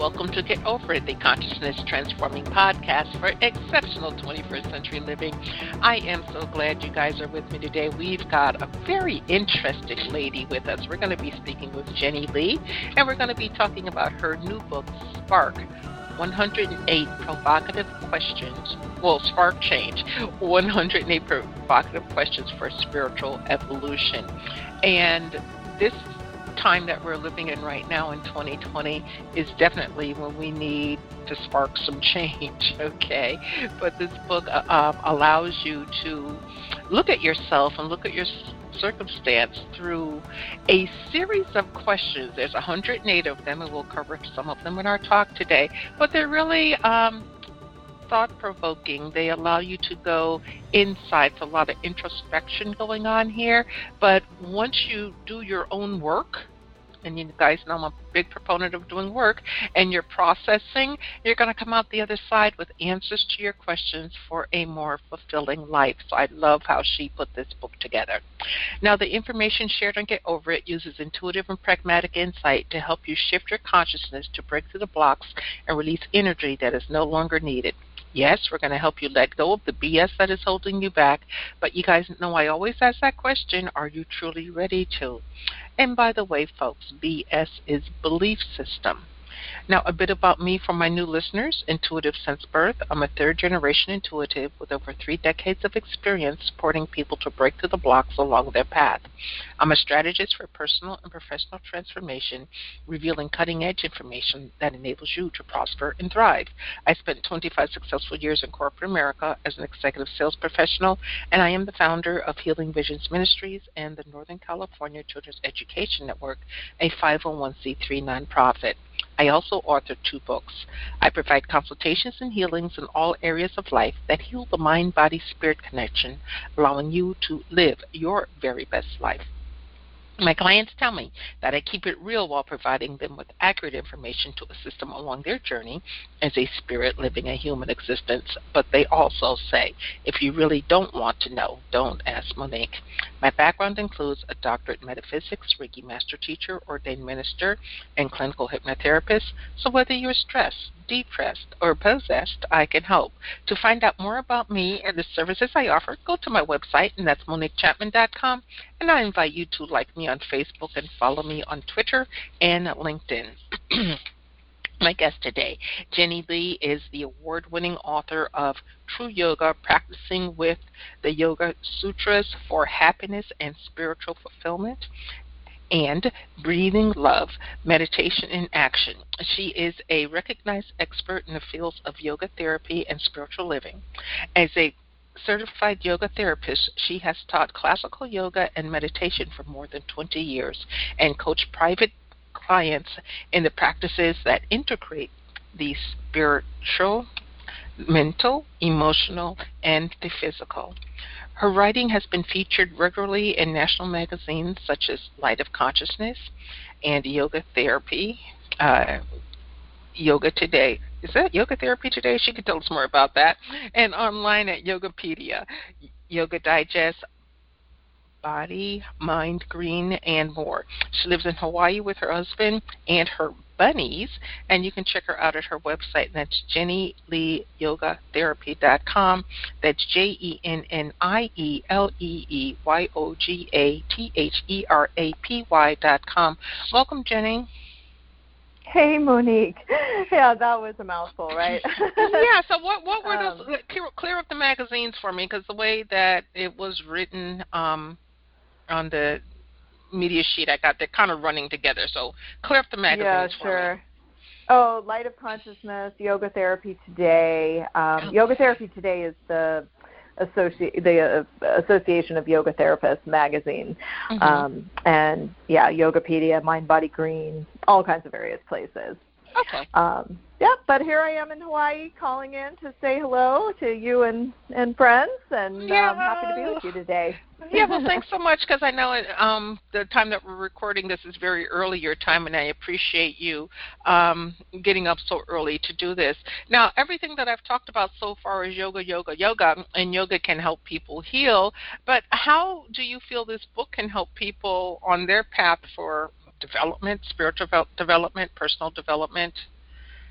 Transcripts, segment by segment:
welcome to Get Over It, the consciousness transforming podcast for exceptional 21st century living. I am so glad you guys are with me today. We've got a very interesting lady with us. We're going to be speaking with Jenny Lee, and we're going to be talking about her new book, Spark, 108 Provocative Questions. Well, Spark Change, 108 Provocative Questions for Spiritual Evolution. And this time that we're living in right now in 2020 is definitely when we need to spark some change, okay? But this book allows you to look at yourself and look at your circumstance through a series of questions. There's 108 of them, and we'll cover some of them in our talk today, but they're really thought-provoking. They allow you to go inside. It's a lot of introspection going on here, but once you do your own work, and you guys know I'm a big proponent of doing work, and you're processing, you're going to come out the other side with answers to your questions for a more fulfilling life. So I love how she put this book together. Now, the information shared on Get Over It uses intuitive and pragmatic insight to help you shift your consciousness to break through the blocks and release energy that is no longer needed. Yes, we're going to help you let go of the BS that is holding you back, but you guys know I always ask that question, are you truly ready to? And by the way, folks, BS is belief system. Now, a bit about me for my new listeners. Intuitive since birth. I'm a third-generation intuitive with over 3 decades of experience supporting people to break through the blocks along their path. I'm a strategist for personal and professional transformation, revealing cutting-edge information that enables you to prosper and thrive. I spent 25 successful years in corporate America as an executive sales professional, and I am the founder of Healing Visions Ministries and the Northern California Children's Education Network, a 501c3 nonprofit. I also authored 2 books. I provide consultations and healings in all areas of life that heal the mind-body-spirit connection, allowing you to live your very best life. My clients tell me that I keep it real while providing them with accurate information to assist them along their journey as a spirit living a human existence. But they also say, if you really don't want to know, don't ask Monique. My background includes a doctorate in metaphysics, Reiki master teacher, ordained minister, and clinical hypnotherapist. So whether you're stressed, depressed, or possessed, I can help. To find out more about me and the services I offer, go to my website, and that's MoniqueChapman.com. And I invite you to like me on Facebook and follow me on Twitter and LinkedIn. My guest today, Jenny Lee, is the award-winning author of True Yoga, Practicing with the Yoga Sutras for Happiness and Spiritual Fulfillment, and Breathing Love, Meditation in Action. She is a recognized expert in the fields of yoga therapy and spiritual living. As a certified yoga therapist, she has taught classical yoga and meditation for more than 20 years and coached private clients in the practices that integrate the spiritual, mental, emotional, and the physical. Her writing has been featured regularly in national magazines such as Light of Consciousness and Yoga Therapy, Yoga Today. Is that Yoga Therapy Today? She could tell us more about that. And online at Yogapedia, Yoga Digest, Body, Mind, Green, and more. She lives in Hawaii with her husband and her bunnies, and you can check her out at her website. That's JennyLeeYogaTherapy.com. That's JennyLeeYogaTherapy.com. Welcome, Jenny. Hey, Monique. Yeah, that was a mouthful, right? Yeah, so what were those? Clear up the magazines for me, because the way that it was written on the media sheet I got, they're kind of running together. So clear up the magazines for me. Yeah, sure. Oh, Light of Consciousness, Yoga Therapy Today. Yoga Therapy Today is the Association of Yoga Therapists magazine. Mm-hmm. And, yeah, Yogapedia, Mind, Body, Green, all kinds of various places. Okay. Yeah, but here I am in Hawaii calling in to say hello to you and friends, and I'm happy to be with you today. Yeah, well, thanks so much, because I know the time that we're recording this is very early your time, and I appreciate you getting up so early to do this. Now, everything that I've talked about so far is yoga, and yoga can help people heal, but how do you feel this book can help people on their path for development, spiritual development, personal development?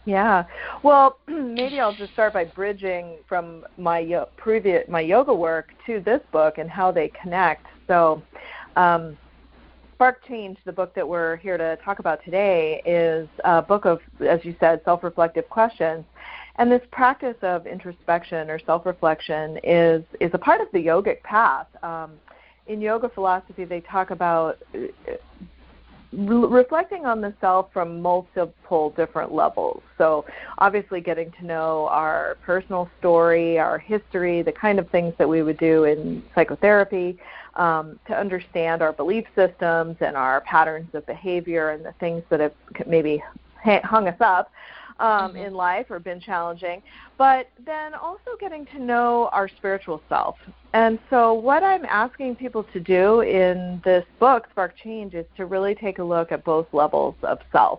Yeah. Well, maybe I'll just start by bridging from my my yoga work to this book and how they connect. So, Spark Change, the book that we're here to talk about today, is a book of, as you said, self-reflective questions. And this practice of introspection or self-reflection is a part of the yogic path. In yoga philosophy, they talk about reflecting on the self from multiple different levels. So obviously getting to know our personal story, our history, the kind of things that we would do in psychotherapy, to understand our belief systems and our patterns of behavior and the things that have maybe hung us up in life or been challenging, but then also getting to know our spiritual self. And so what I'm asking people to do in this book, Spark Change, is to really take a look at both levels of self,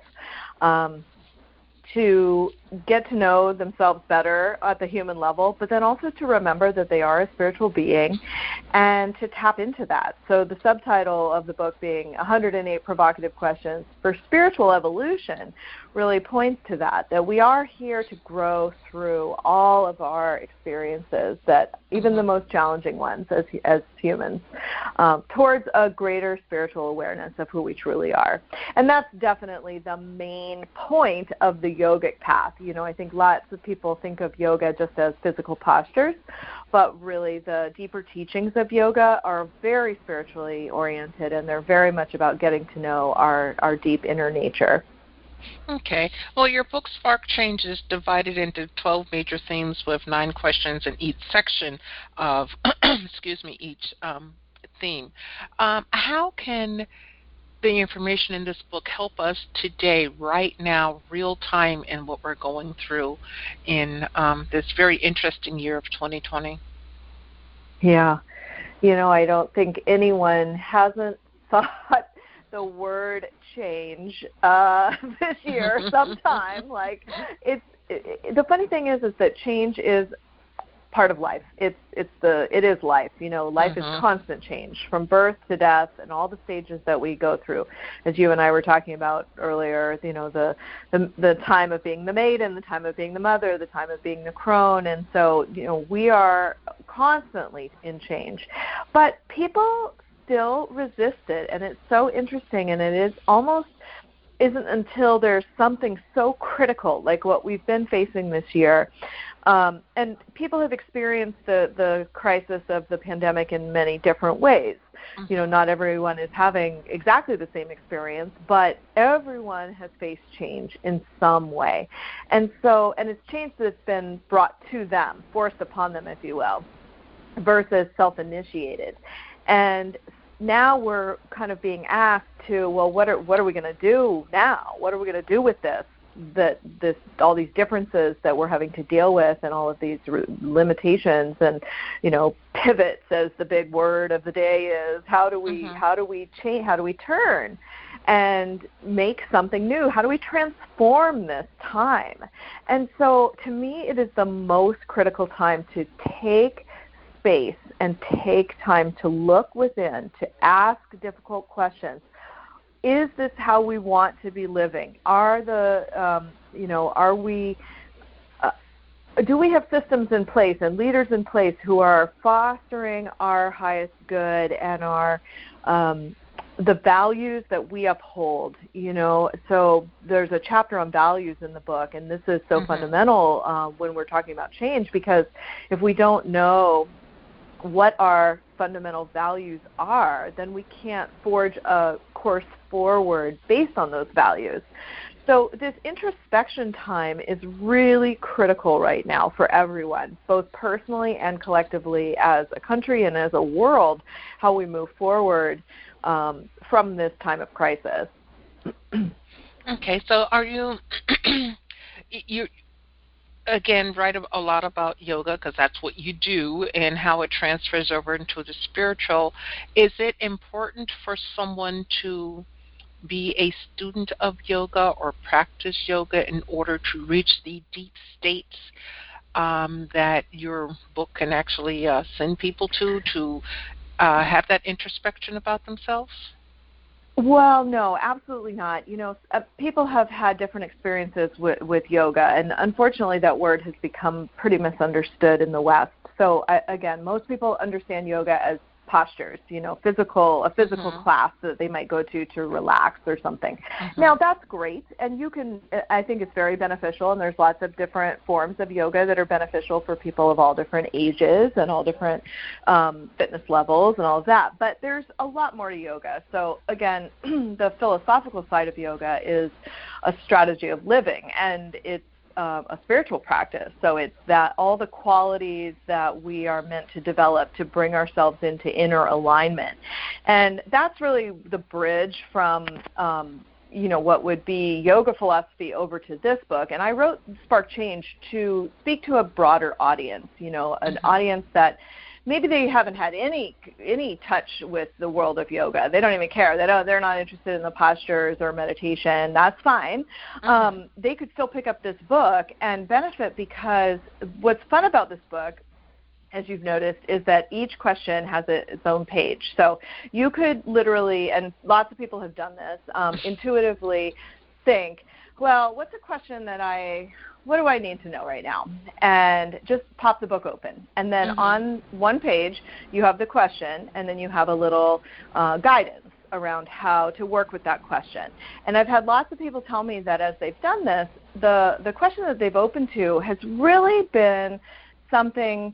to get to know themselves better at the human level, but then also to remember that they are a spiritual being and to tap into that. So the subtitle of the book being 108 Provocative Questions for Spiritual Evolution really points to that we are here to grow through all of our experiences, that even the most challenging ones as humans, towards a greater spiritual awareness of who we truly are. And that's definitely the main point of the yogic path. You know, I think lots of people think of yoga just as physical postures, but really the deeper teachings of yoga are very spiritually oriented, and they're very much about getting to know our deep inner nature. Okay. Well, your book, Spark Change, is divided into 12 major themes with 9 questions in each section of, each theme. How can the information in this book help us today, right now, real time, in what we're going through in this very interesting year of 2020? Yeah. You know, I don't think anyone hasn't thought the word change this year sometime. Like, the funny thing is that change is part of life. It is life. You know, life is constant change from birth to death and all the stages that we go through. As you and I were talking about earlier, you know, the time of being the maiden, the time of being the mother, the time of being the crone. And so, you know, we are constantly in change. But people still resist it, and it's so interesting, and it is almost isn't until there's something so critical like what we've been facing this year. And people have experienced the crisis of the pandemic in many different ways. You know, not everyone is having exactly the same experience, but everyone has faced change in some way. And it's change that's been brought to them, forced upon them, if you will, versus self-initiated. And now we're kind of being asked to, well, what are we going to do now? What are we going to do with this all these differences that we're having to deal with, and all of these limitations, and, you know, pivots, as the big word of the day is. How do we change? How do we turn and make something new? How do we transform this time? And so, to me, it is the most critical time to take space and take time to look within, to ask difficult questions. Is this how we want to be living? Do we have systems in place and leaders in place who are fostering our highest good and our the values that we uphold? You know, so there's a chapter on values in the book, and this is so fundamental when we're talking about change, because if we don't know what our fundamental values are, then we can't forge a course forward based on those values. So this introspection time is really critical right now for everyone, both personally and collectively as a country and as a world, how we move forward from this time of crisis. Okay, so are you again, write a lot about yoga, because that's what you do, and how it transfers over into the spiritual. Is it important for someone to be a student of yoga or practice yoga in order to reach the deep states that your book can actually send people to have that introspection about themselves? Well, no, absolutely not. You know, people have had different experiences with yoga, and unfortunately that word has become pretty misunderstood in the West. So, again, most people understand yoga as postures, you know, a physical class that they might go to relax or something. Now, that's great, and I think it's very beneficial, and there's lots of different forms of yoga that are beneficial for people of all different ages and all different fitness levels and all of that. But there's a lot more to yoga. So, again, the philosophical side of yoga is a strategy of living, and it's a spiritual practice. So it's that all the qualities that we are meant to develop to bring ourselves into inner alignment. And that's really the bridge from, you know, what would be yoga philosophy over to this book. And I wrote Spark Change to speak to a broader audience, you know, an audience that maybe they haven't had any touch with the world of yoga. They don't even care. They're not interested in the postures or meditation. That's fine. They could still pick up this book and benefit, because what's fun about this book, as you've noticed, is that each question has its own page. So you could literally, and lots of people have done this, intuitively think, well, what's a question that what do I need to know right now? And just pop the book open. And then on one page, you have the question, and then you have a little guidance around how to work with that question. And I've had lots of people tell me that as they've done this, the question that they've opened to has really been something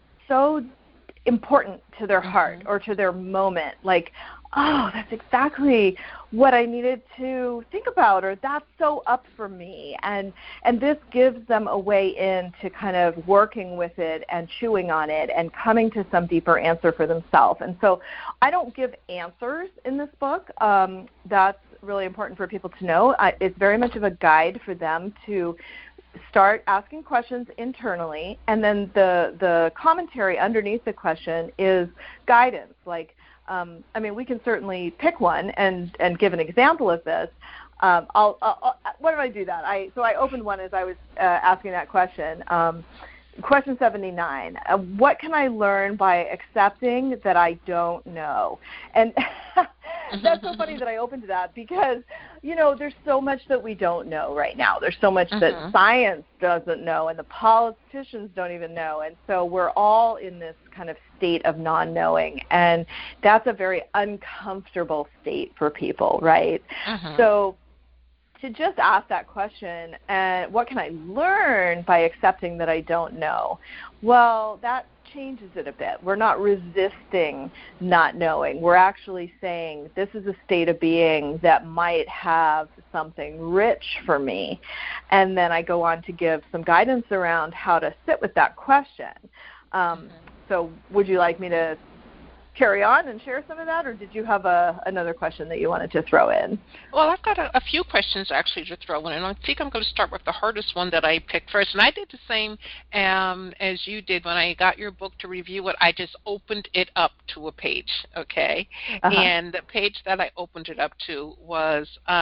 so important to their heart or to their moment, like, oh, that's exactly what I needed to think about, or that's so up for me. And this gives them a way in to kind of working with it and chewing on it and coming to some deeper answer for themselves. And so I don't give answers in this book. That's really important for people to know. It's very much of a guide for them to start asking questions internally, and then the commentary underneath the question is guidance. Like, I mean, we can certainly pick one and give an example of this. Why did I do that? So I opened one as I was asking that question. Question 79, what can I learn by accepting that I don't know? And that's so funny that I opened to that, because, you know, there's so much that we don't know right now. There's so much that science doesn't know, and the politicians don't even know. And so we're all in this kind of state of non-knowing, and that's a very uncomfortable state for people, right? So to just ask that question, and what can I learn by accepting that I don't know? Well, that changes it a bit. We're not resisting not knowing. We're actually saying, this is a state of being that might have something rich for me. And then I go on to give some guidance around how to sit with that question. So would you like me to carry on and share some of that, or did you have another question that you wanted to throw in? Well, I've got a few questions actually to throw in, and I think I'm going to start with the hardest one that I picked first. And I did the same as you did when I got your book to review it. I just opened it up to a page, okay? And the page that I opened it up to was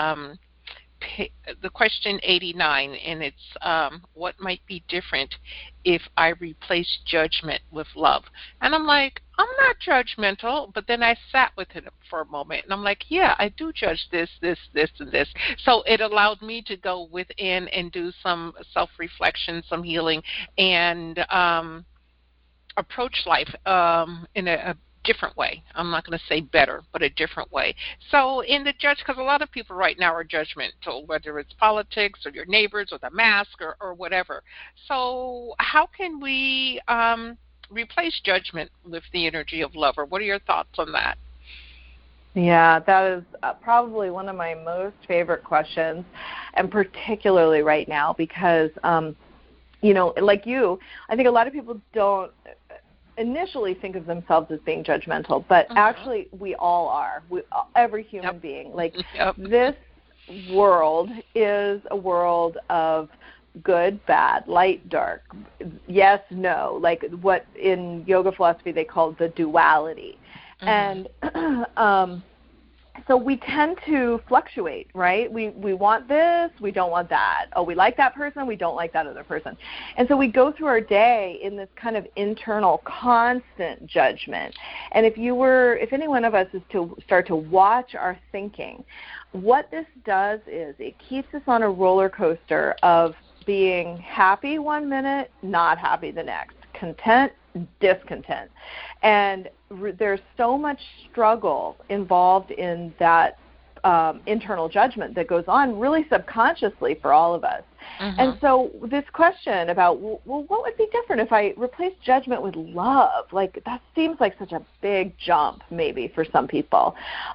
the question 89, and it's what might be different if I replace judgment with love. And I'm like, I'm not judgmental, but then I sat with it for a moment, and I'm like, yeah, I do judge this, and this. So it allowed me to go within and do some self-reflection, some healing, and approach life in a different way. I'm not going to say better, but a different way. So in the because a lot of people right now are judgmental, whether it's politics or your neighbors or the mask or whatever. So how can we replace judgment with the energy of love? Or what are your thoughts on that? Yeah, that is probably one of my most favorite questions, and particularly right now because, you know, like you, I think a lot of people don't initially think of themselves as being judgmental, but actually we all are. Every human being. Like this world is a world of good, bad, light, dark, yes, no, like what in yoga philosophy they call the duality. And So we tend to fluctuate, right? We want this, we don't want that. Oh, we like that person, we don't like that other person. And so we go through our day in this kind of internal, constant judgment. And if any one of us is to start to watch our thinking, what this does is it keeps us on a roller coaster of being happy one minute, not happy the next, content, discontent. And there's so much struggle involved in that internal judgment that goes on really subconsciously for all of us. Mm-hmm. And so this question about, well, what would be different if I replace judgment with love? Like, that seems like such a big jump maybe for some people.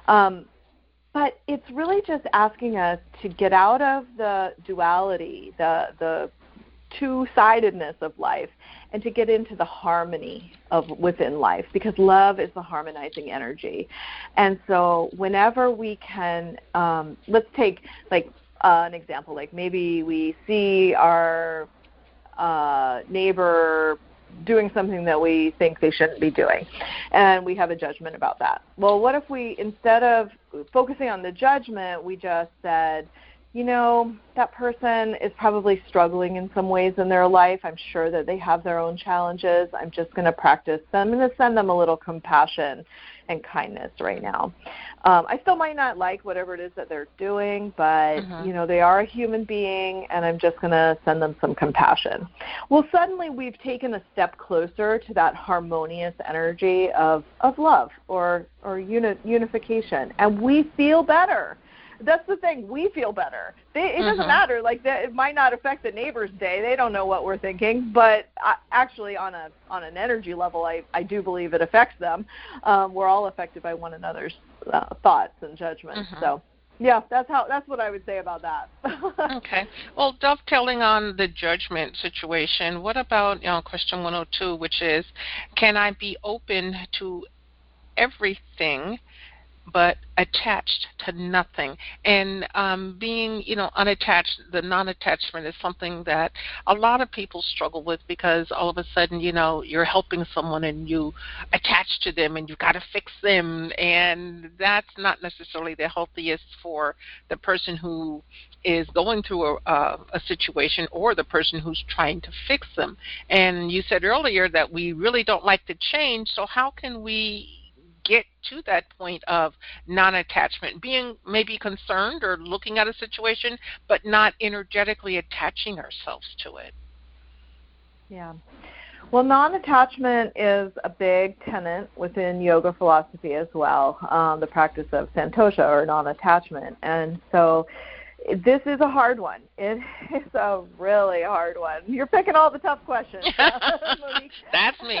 But it's really just asking us to get out of the duality, the two-sidedness of life, and to get into the harmony of within life, because love is the harmonizing energy. And so whenever we can, let's take like an example, like maybe we see our neighbor doing something that we think they shouldn't be doing, and we have a judgment about that. Well, what if we, instead of focusing on the judgment, we just said, you know, that person is probably struggling in some ways in their life. I'm sure that they have their own challenges. I'm just going to practice them. I'm going to send them a little compassion and kindness right now. I still might not like whatever it is that they're doing, but, you know, they are a human being, and I'm just going to send them some compassion. Well, suddenly we've taken a step closer to that harmonious energy of love or unification, and we feel better. That's the thing. We feel better. It doesn't matter. Like, it might not affect the neighbor's day. They don't know what we're thinking. But actually, on an energy level, I do believe it affects them. We're all affected by one another's thoughts and judgments. So, yeah, that's what I would say about that. Okay. Well, dovetailing on the judgment situation, what about question 102, which is, can I be open to everything but attached to nothing? And being, unattached, the non-attachment is something that a lot of people struggle with, because all of a sudden, you're helping someone and you attach to them and you've got to fix them, and that's not necessarily the healthiest for the person who is going through a situation, or the person who's trying to fix them. And you said earlier that we really don't like to change, so how can we get to that point of non-attachment, being maybe concerned or looking at a situation, but not energetically attaching ourselves to it? Yeah. Well, non-attachment is a big tenet within yoga philosophy as well, the practice of santosha, or non-attachment. And so this is a hard one. It is a really hard one. You're picking all the tough questions, Monique. That's me.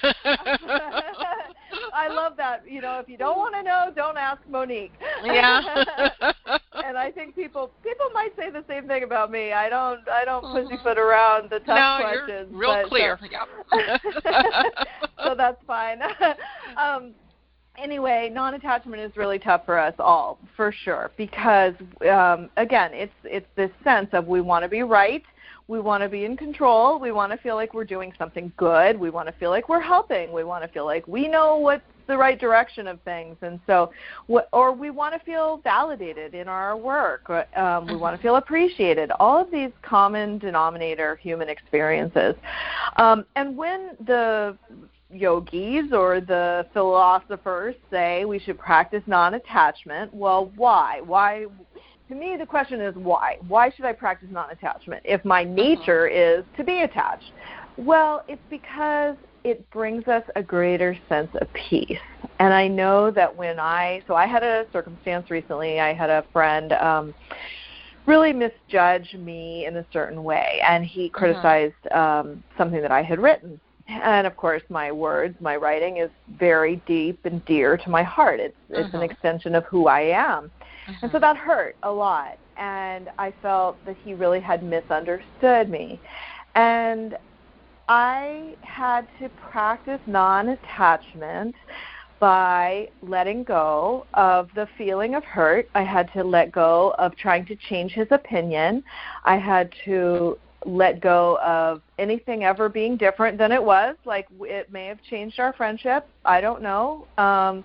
I love that. If you don't want to know, don't ask Monique. Yeah. And I think people might say the same thing about me. I don't pussyfoot around the tough questions. You're real clear. Yep. So that's fine. Anyway, non-attachment is really tough for us all, for sure, because, again, it's this sense of we want to be right, we want to be in control, we want to feel like we're doing something good, we want to feel like we're helping, we want to feel like we know what's the right direction of things, and so, or we want to feel validated in our work, we want to feel appreciated, all of these common denominator human experiences. And when the yogis or the philosophers say we should practice non-attachment, well, why? Why? To me, the question is why? Why should I practice non-attachment if my nature is to be attached? Well, it's because it brings us a greater sense of peace. And I know that I had a circumstance recently. I had a friend really misjudge me in a certain way, and he criticized something that I had written. And, of course, my words, my writing is very deep and dear to my heart. It's an extension of who I am. And so that hurt a lot. And I felt that he really had misunderstood me. And I had to practice non-attachment by letting go of the feeling of hurt. I had to let go of trying to change his opinion. I had to let go of anything ever being different than it was. Like, it may have changed our friendship. I don't know.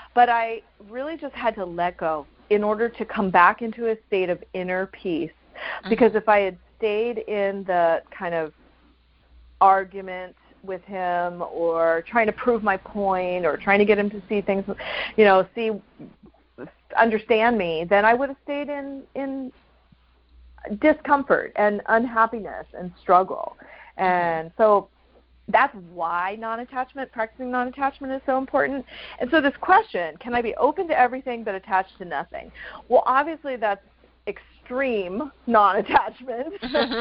But I really just had to let go in order to come back into a state of inner peace. Because if I had stayed in the kind of argument with him or trying to prove my point or trying to get him to see things, understand me, then I would have stayed in discomfort and unhappiness and struggle. And so that's why practicing non-attachment is so important. And so this question, can I be open to everything but attached to nothing? Well, obviously that's extreme non-attachment.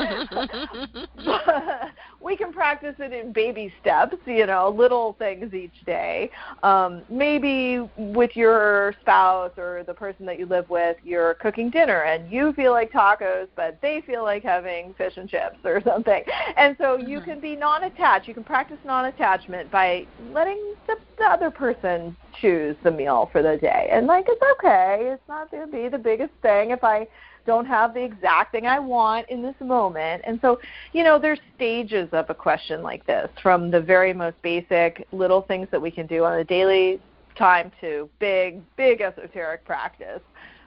We can practice it in baby steps, little things each day. Maybe with your spouse or the person that you live with, you're cooking dinner and you feel like tacos, but they feel like having fish and chips or something. And so you can be non-attached. You can practice non-attachment by letting the other person choose the meal for the day. And it's okay. It's not going to be the biggest thing if I don't have the exact thing I want in this moment. And so, there's stages of a question like this, from the very most basic little things that we can do on a daily time to big esoteric practice.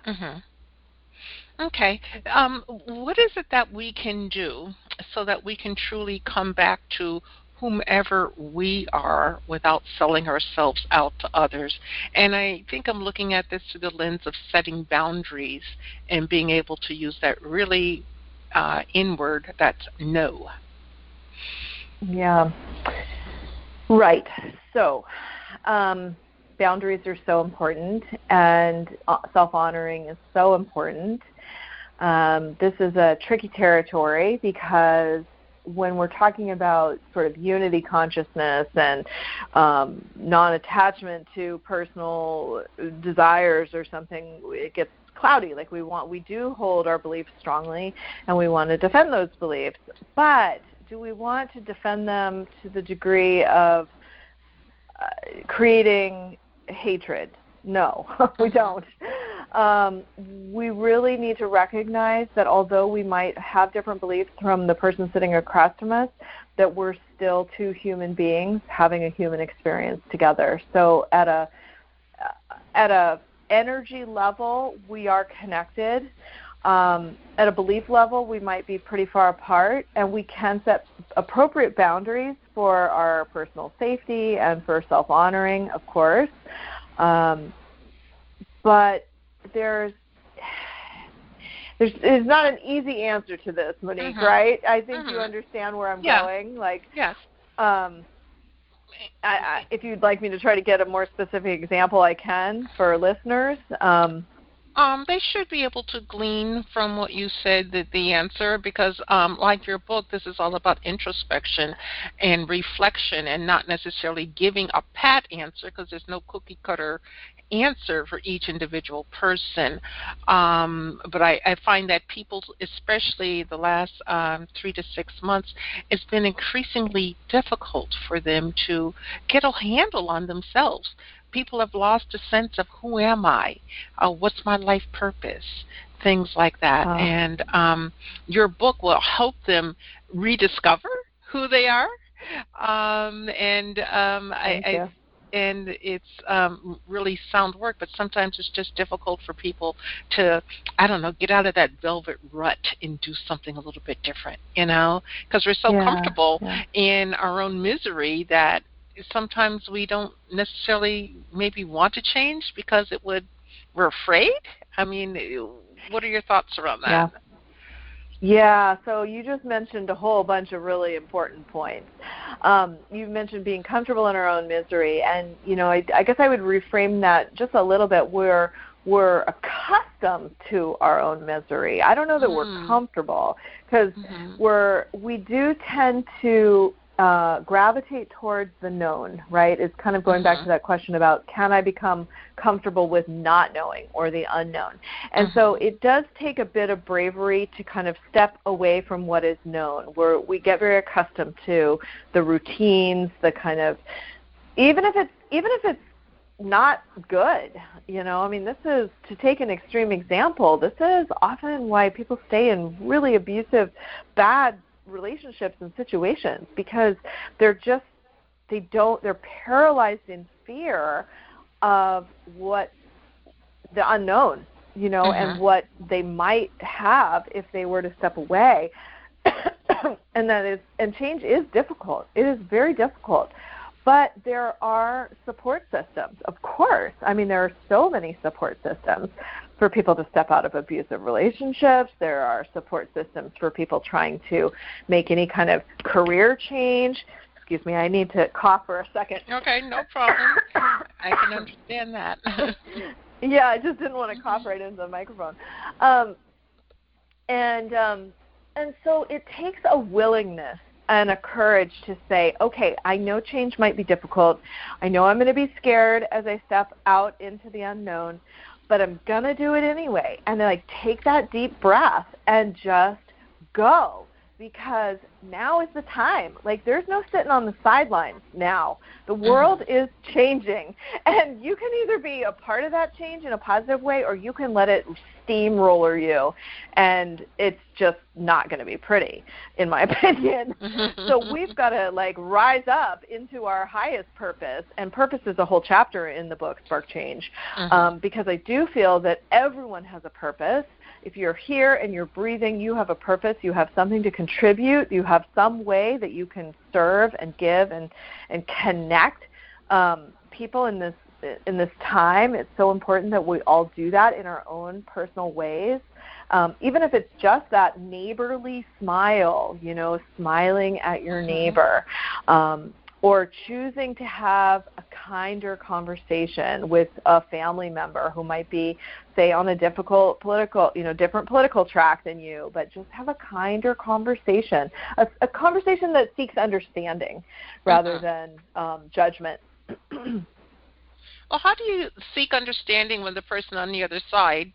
Okay. What is it that we can do so that we can truly come back to whomever we are without selling ourselves out to others? And I think I'm looking at this through the lens of setting boundaries and being able to use that really inward, that's no. Yeah. Right. So boundaries are so important, and self-honoring is so important. This is a tricky territory because when we're talking about sort of unity consciousness and non-attachment to personal desires or something, it gets cloudy. We do hold our beliefs strongly, and we want to defend those beliefs. But do we want to defend them to the degree of creating hatred? No, we don't. We really need to recognize that although we might have different beliefs from the person sitting across from us, that we're still two human beings having a human experience together. So at a energy level, we are connected. At a belief level, we might be pretty far apart, and we can set appropriate boundaries for our personal safety and for self-honoring, of course. But there's not an easy answer to this, Monique, right? I think you understand where I'm going. Yes. If you'd like me to try to get a more specific example, I can for listeners. They should be able to glean from what you said the answer, because like your book, this is all about introspection and reflection and not necessarily giving a pat answer, because there's no cookie cutter answer for each individual person. But I find that people, especially the last 3 to 6 months, it's been increasingly difficult for them to get a handle on themselves. People have lost a sense of who am I, what's my life purpose, things like that. And your book will help them rediscover who they are. And it's really sound work, but sometimes it's just difficult for people to, get out of that velvet rut and do something a little bit different, because we're so comfortable in our own misery that sometimes we don't necessarily maybe want to change because we're afraid. I mean, what are your thoughts around that? Yeah, so you just mentioned a whole bunch of really important points. You mentioned being comfortable in our own misery, and, I guess I would reframe that just a little bit. We're accustomed to our own misery. I don't know that we're comfortable, because we do tend to gravitate towards the known, right? It's kind of going back to that question about, can I become comfortable with not knowing or the unknown? And so it does take a bit of bravery to kind of step away from what is known, where we get very accustomed to the routines, the kind of, even if it's not good, this is, to take an extreme example, this is often why people stay in really abusive, bad relationships and situations, because they're paralyzed in fear of what the unknown, and what they might have if they were to step away. And change is difficult. It is very difficult. But there are support systems, of course. I mean, there are so many support systems for people to step out of abusive relationships. There are support systems for people trying to make any kind of career change. Excuse me, I need to cough for a second. Okay, no problem. I can understand that. Yeah, I just didn't want to cough right into the microphone. And so it takes a willingness and a courage to say, okay, I know change might be difficult. I know I'm going to be scared as I step out into the unknown, but I'm going to do it anyway. And then take that deep breath and just go, because now is the time. There's no sitting on the sidelines now. The world is changing, and you can either be a part of that change in a positive way, or you can let it steamroller you, and it's just not going to be pretty, in my opinion. So we've got to rise up into our highest purpose, and purpose is a whole chapter in the book, Spark Change, because I do feel that everyone has a purpose. If you're here and you're breathing, you have a purpose. You have something to contribute. You have some way that you can serve and give and connect people in this time. It's so important that we all do that in our own personal ways. Even if it's just that neighborly smile, smiling at your neighbor, or choosing to have a kinder conversation with a family member who might be, say, on a different political track than you, but just have a kinder conversation, a conversation that seeks understanding rather than judgment. Well, how do you seek understanding when the person on the other side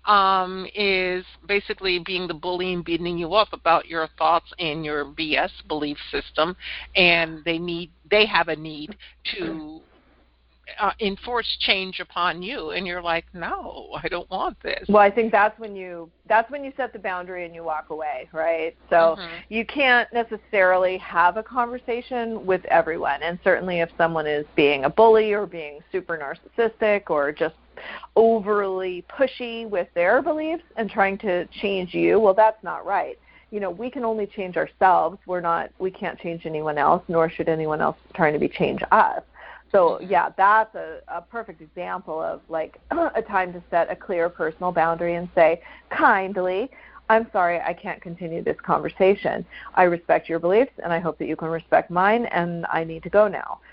is basically being the bully and beating you up about your thoughts and your BS belief system, and they have a need to enforce change upon you, and you're like, no, I don't want this. Well, I think that's when you set the boundary and you walk away, right? So you can't necessarily have a conversation with everyone, and certainly if someone is being a bully or being super narcissistic or just overly pushy with their beliefs and trying to change you, well, that's not right. We can only change ourselves. We can't change anyone else, nor should anyone else trying to change us. So, yeah, that's a perfect example of a time to set a clear personal boundary and say, kindly, I'm sorry, I can't continue this conversation. I respect your beliefs, and I hope that you can respect mine, and I need to go now.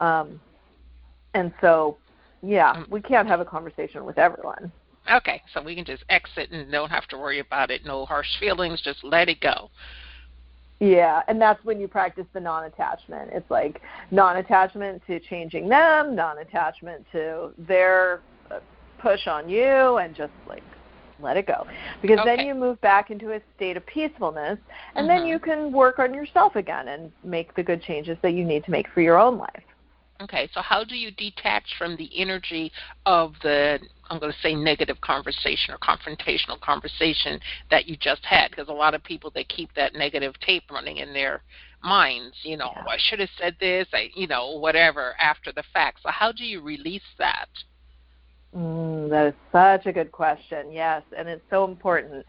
And so, yeah, we can't have a conversation with everyone. Okay, so we can just exit and don't have to worry about it. No harsh feelings, just let it go. Yeah, and that's when you practice the non-attachment. It's non-attachment to changing them, non-attachment to their push on you, and just let it go. Because then you move back into a state of peacefulness, and then you can work on yourself again and make the good changes that you need to make for your own life. Okay, so how do you detach from the energy of the, I'm going to say, negative conversation or confrontational conversation that you just had? Because a lot of people, they keep that negative tape running in their minds. I should have said this, whatever, after the fact. So how do you release that? That is such a good question, yes, and it's so important.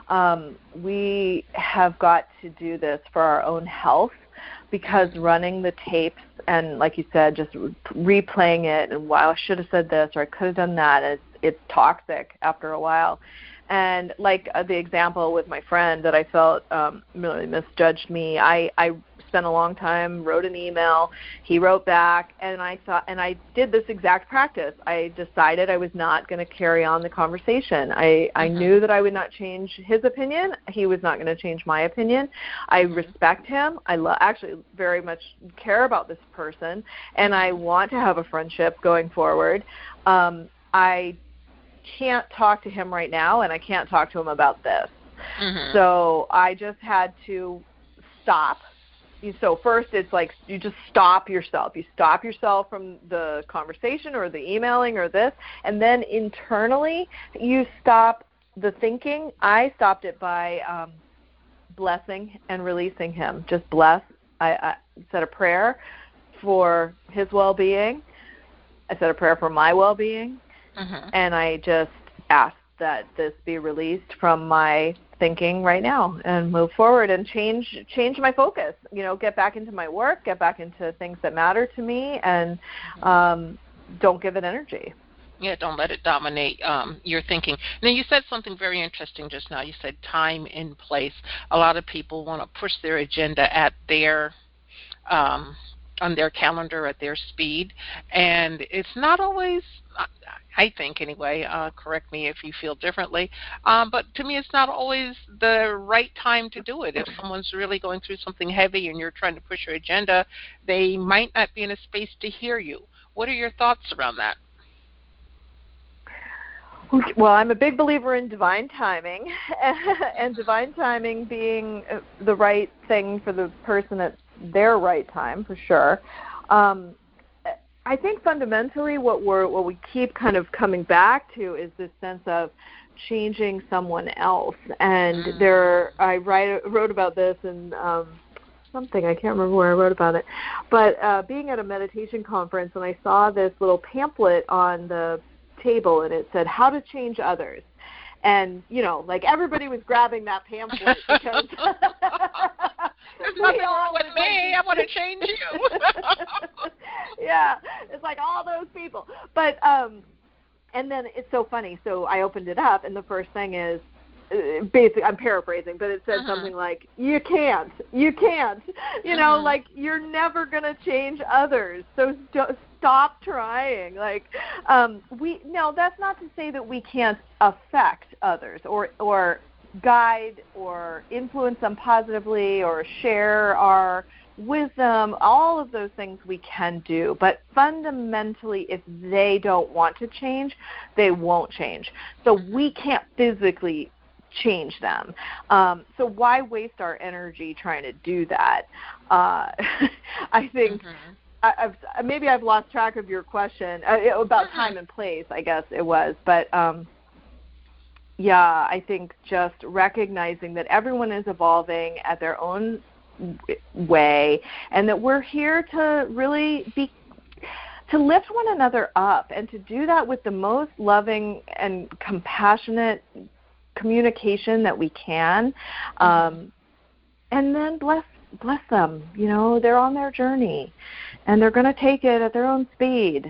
We have got to do this for our own health, because running the tapes and, like you said, just replaying it and, wow, I should have said this or I could have done that, it's toxic after a while. And the example with my friend that I felt really misjudged me, I spent a long time, wrote an email, he wrote back, and I did this exact practice. I decided I was not going to carry on the conversation. I knew that I would not change his opinion. He was not going to change my opinion. I respect him. I actually very much care about this person, and I want to have a friendship going forward. I can't talk to him right now, and I can't talk to him about this. So I just had to stop. So first it's you just stop yourself. You stop yourself from the conversation or the emailing or this, and then internally you stop the thinking. I stopped it by blessing and releasing him. Just bless. I said a prayer for his well-being, I said a prayer for my well-being, Mhm. and I just asked that this be released from my thinking right now and move forward and change my focus. Get back into my work, get back into things that matter to me, and don't give it energy. Yeah, don't let it dominate your thinking. Now, you said something very interesting just now. You said time and place. A lot of people want to push their agenda at their um, on their calendar at their speed, and it's not always. I think anyway. Correct me if you feel differently, but to me, it's not always the right time to do it. If someone's really going through something heavy and you're trying to push your agenda, they might not be in a space to hear you. What are your thoughts around that? Well, I'm a big believer in divine timing, and divine timing being the right thing for the person at their right time, for sure. I think fundamentally what we keep kind of coming back to is this sense of changing someone else. And I wrote about this in something, I can't remember where I wrote about it, but being at a meditation conference, and I saw this little pamphlet on the table, and it said how to change others, and like everybody was grabbing that pamphlet because there's nothing wrong with me. I want to change you. Yeah, it's like all those people. But and then it's so funny. So I opened it up, and the first thing is basically, I'm paraphrasing, but it said something like, you can't, like you're never going to change others. So stop trying. Like, that's not to say that we can't affect others or guide or influence them positively or share our wisdom. All of those things we can do. But fundamentally, if they don't want to change, they won't change. So we can't physically change them. So why waste our energy trying to do that? I think I've lost track of your question about time and place, I guess it was. But, I think just recognizing that everyone is evolving at their own way, and that we're here to really to lift one another up, and to do that with the most loving and compassionate communication that we can, and then bless them. They're on their journey, and they're going to take it at their own speed.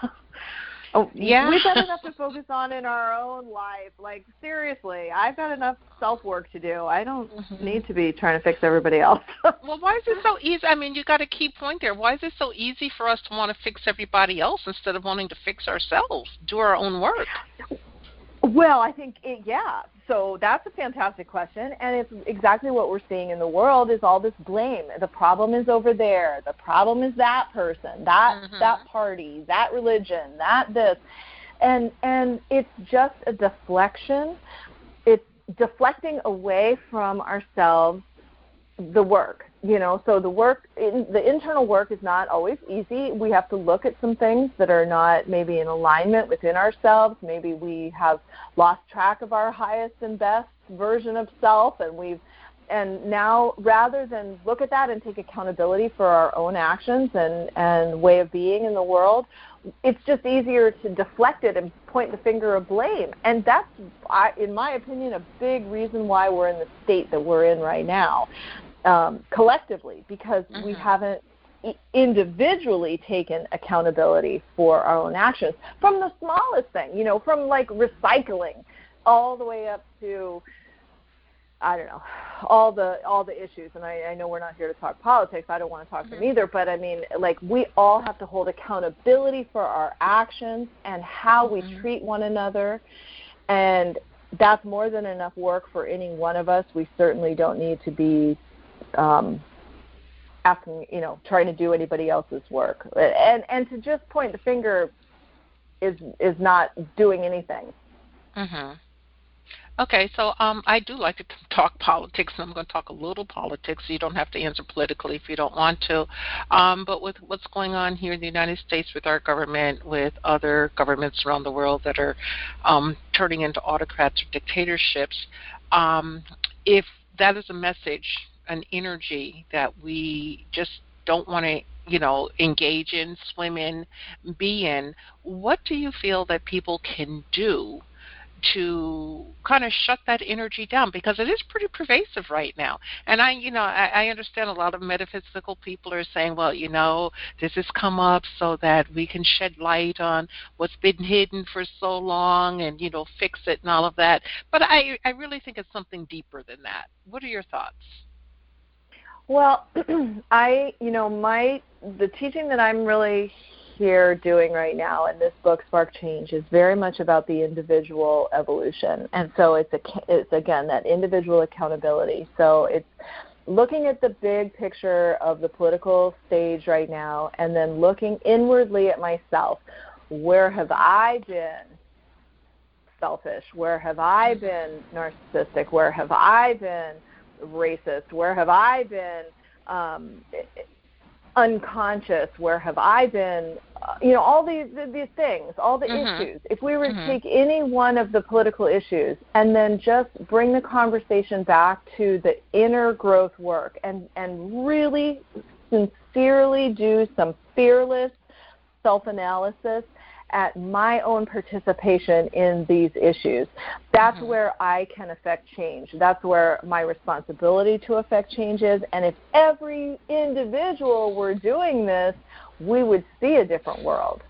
We've got enough to focus on in our own life. Like, seriously, I've got enough self-work to do. I don't need to be trying to fix everybody else. Well, why is it so easy? I mean, you got a key point there. Why is it so easy for us to want to fix everybody else instead of wanting to fix ourselves, do our own work? Well, I think, so that's a fantastic question, and it's exactly what we're seeing in the world is all this blame. The problem is over there. The problem is that person, that party, that religion, that this. And it's just a deflection. It's deflecting away from ourselves the work. So the internal work is not always easy. We have to look at some things that are not maybe in alignment within ourselves. Maybe we have lost track of our highest and best version of self, and now rather than look at that and take accountability for our own actions and way of being in the world, it's just easier to deflect it and point the finger of blame. And that's, in my opinion, a big reason why we're in the state that we're in right now. Collectively, because we haven't individually taken accountability for our own actions, from the smallest thing, from like recycling all the way up to, I don't know, all the issues. And I know we're not here to talk politics. I don't want to talk them either. But I mean, like, we all have to hold accountability for our actions and how we treat one another. And that's more than enough work for any one of us. We certainly don't need to be asking, trying to do anybody else's work, and to just point the finger is not doing anything. Okay, so I do like to talk politics, and I'm going to talk a little politics. So you don't have to answer politically if you don't want to. But with what's going on here in the United States with our government, with other governments around the world that are turning into autocrats or dictatorships, if that is a message, an energy that we just don't want to engage in, swim in, be in. What do you feel that people can do to kind of shut that energy down, because it is pretty pervasive right now? And I understand a lot of metaphysical people are saying, well, this has come up so that we can shed light on what's been hidden for so long and, fix it and all of that. But I really think it's something deeper than that. What are your thoughts? Well, the teaching that I'm really here doing right now in this book, Spark Change, is very much about the individual evolution. And so it's again, that individual accountability. So it's looking at the big picture of the political stage right now and then looking inwardly at myself. Where have I been selfish? Where have I been narcissistic? Where have I been racist? Where have I been unconscious? Where have I been? All these things, all the issues. If we were to take any one of the political issues and then just bring the conversation back to the inner growth work and really sincerely do some fearless self-analysis at my own participation in these issues, that's where I can affect change. That's where my responsibility to affect change is. And if every individual were doing this, we would see a different world.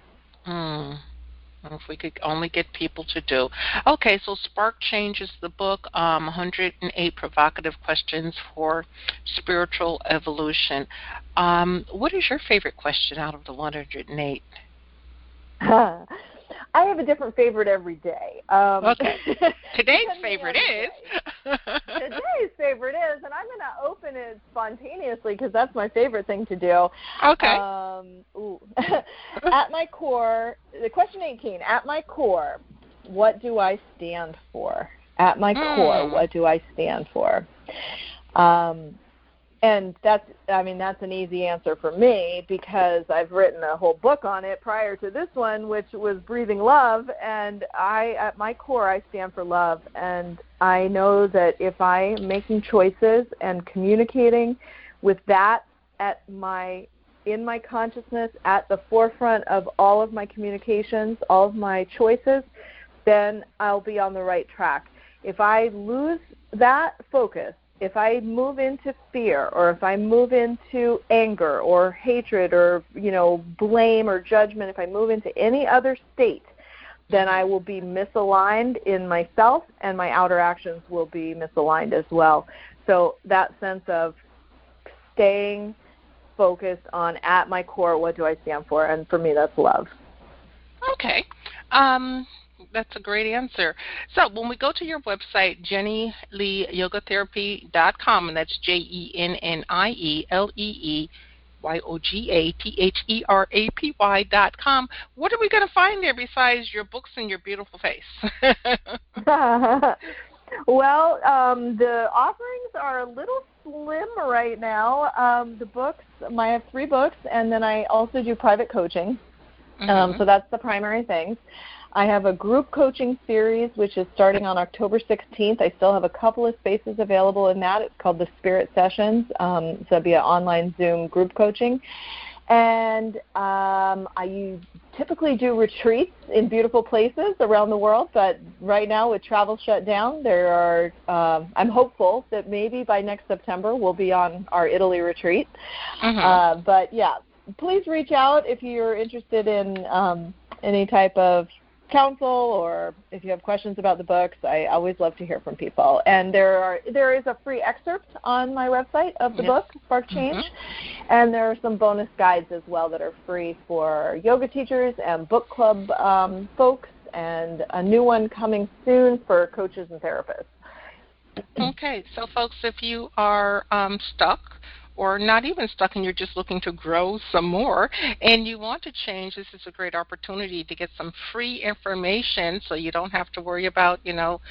If we could only get people to do. Okay, so Spark Change is the book, 108 Provocative Questions for Spiritual Evolution. What is your favorite question out of the 108? I have a different favorite every day. Okay. Today's favorite is? Today's favorite is, and I'm going to open it spontaneously because that's my favorite thing to do. Okay. At my core, the question 18, at my core, what do I stand for? At my core, what do I stand for? And that's an easy answer for me because I've written a whole book on it prior to this one, which was Breathing Love. And at my core, I stand for love. And I know that if I'm making choices and communicating with that in my consciousness at the forefront of all of my communications, all of my choices, then I'll be on the right track. If I lose that focus, if I move into fear or if I move into anger or hatred or, blame or judgment, if I move into any other state, then I will be misaligned in myself and my outer actions will be misaligned as well. So that sense of staying focused on at my core, what do I stand for? And for me, that's love. Okay. That's a great answer. So when we go to your website, JennieLeeYogaTherapy.com, and that's JennieLeeYogaTherapy.com, what are we going to find there besides your books and your beautiful face? Well, the offerings are a little slim right now. The books, I have 3 books, and then I also do private coaching. So that's the primary things. I have a group coaching series, which is starting on October 16th. I still have a couple of spaces available in that. It's called the Spirit Sessions. So it'll be an online Zoom group coaching. And I typically do retreats in beautiful places around the world, but right now with travel shut down, I'm hopeful that maybe by next September we'll be on our Italy retreat. But yeah, please reach out if you're interested in any type of counsel or if you have questions about the books. I always love to hear from people. And there is a free excerpt on my website of the book, Spark Change, and there are some bonus guides as well that are free for yoga teachers and book club folks, and a new one coming soon for coaches and therapists. Okay, so folks, if you are stuck or not even stuck and you're just looking to grow some more and you want to change, this is a great opportunity to get some free information so you don't have to worry about,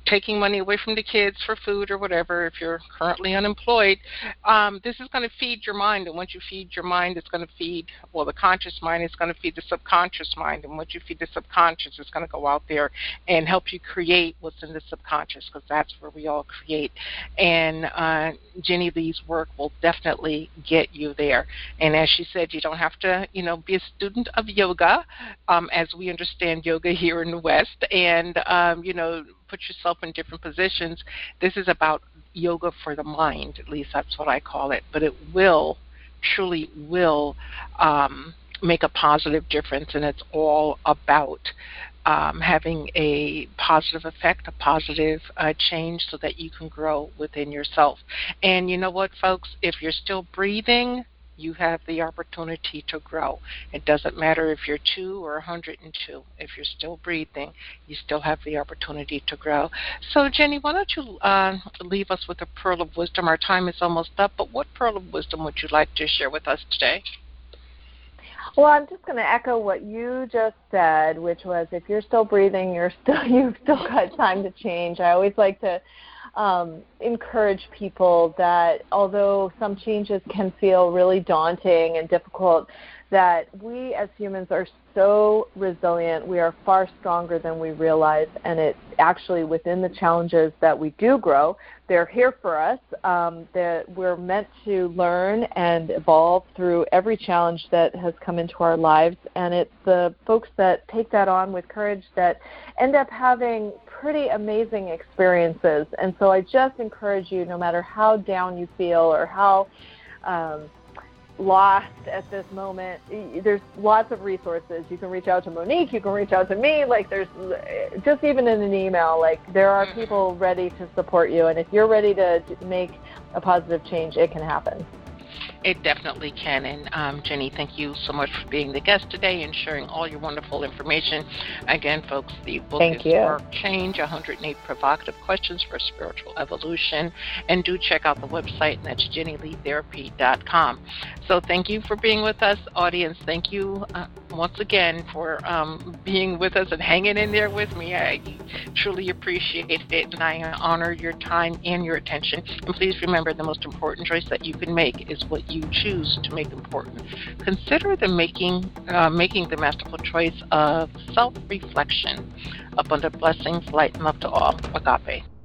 taking money away from the kids for food or whatever, if you're currently unemployed, this is going to feed your mind. And once you feed your mind, it's going to feed, well, the conscious mind is going to feed the subconscious mind. And once you feed the subconscious, it's going to go out there and help you create what's in the subconscious, because that's where we all create. And Jenny Lee's work will definitely get you there. And as she said, you don't have to, be a student of yoga, as we understand yoga here in the West, and, put yourself in different positions. This is about yoga for the mind, at least that's what I call it. But it truly will make a positive difference, and it's all about having a positive effect, a positive change, so that you can grow within yourself. And you know what, folks? If you're still breathing, you have the opportunity to grow. It doesn't matter if you're 2 or 102. If you're still breathing, you still have the opportunity to grow. So, Jenny, why don't you leave us with a pearl of wisdom? Our time is almost up, but what pearl of wisdom would you like to share with us today? Well, I'm just going to echo what you just said, which was, if you're still breathing, you've still got time to change. I always like to encourage people that although some changes can feel really daunting and difficult, that we as humans are so resilient. We are far stronger than we realize, and it's actually within the challenges that we do grow. They're here for us. That we're meant to learn and evolve through every challenge that has come into our lives, and it's the folks that take that on with courage that end up having pretty amazing experiences. And so I just encourage you, no matter how down you feel or how lost at this moment, there's lots of resources. You can reach out to Monique, you can reach out to me, there's just even in an email, there are people ready to support you, and if you're ready to make a positive change, it can happen. It definitely can. And Jenny, thank you so much for being the guest today and sharing all your wonderful information. Again, folks, the book is Spark Change, 108 Provocative Questions for Spiritual Evolution. And do check out the website, and that's jennyleetherapy.com. So thank you for being with us, audience. Thank you once again for being with us and hanging in there with me. I truly appreciate it, and I honor your time and your attention. And please remember, the most important choice that you can make is what you choose to make important. Consider making the masterful choice of self-reflection. Abundant blessings, light and love to all. Agape.